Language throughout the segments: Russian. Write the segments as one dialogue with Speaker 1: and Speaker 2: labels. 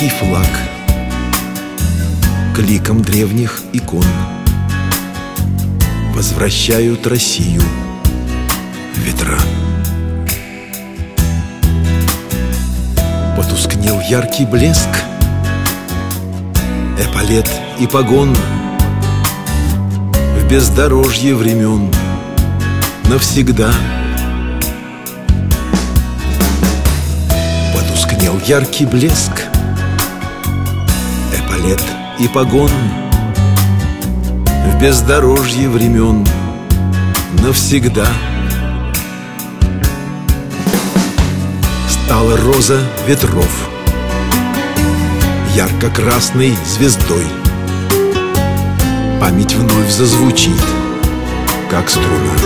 Speaker 1: яркий флаг к ликам древних икон возвращают Россию ветра. Потускнел яркий блеск эполет и погон в бездорожье времен навсегда. Потускнел яркий блеск эполет и погон в бездорожье времен навсегда. Стала роза ветров ярко-красной звездой. Память вновь зазвучит, как струна.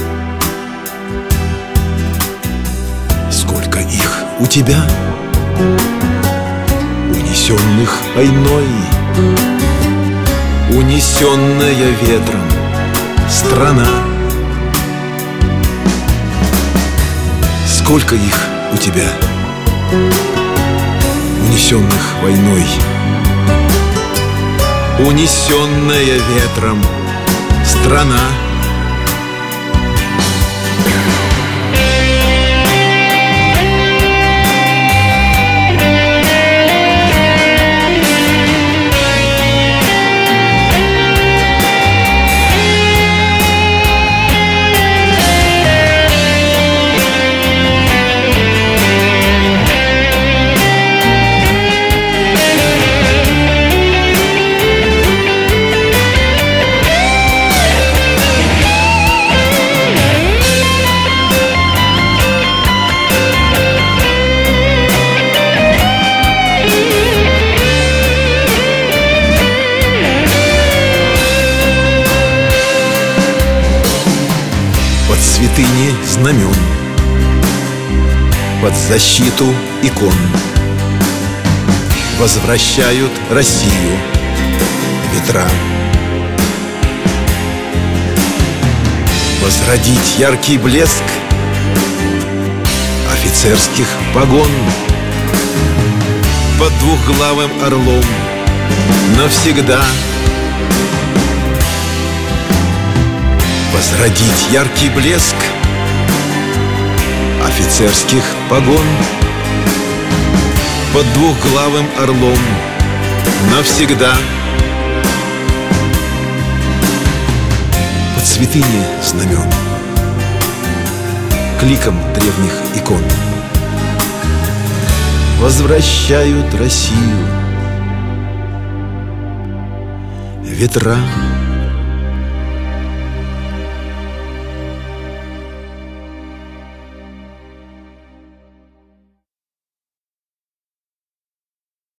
Speaker 1: Сколько их у тебя, унесенных войной, унесенная ветром страна. Сколько их у тебя, унесенных войной, унесенная ветром страна. Под святыни знамен, под защиту икон возвращают Россию ветра. Возродить яркий блеск офицерских погон под двухглавым орлом навсегда. Возродить яркий блеск офицерских погон под двухглавым орлом навсегда. Под святыни знамен, к ликам древних икон возвращают Россию ветра.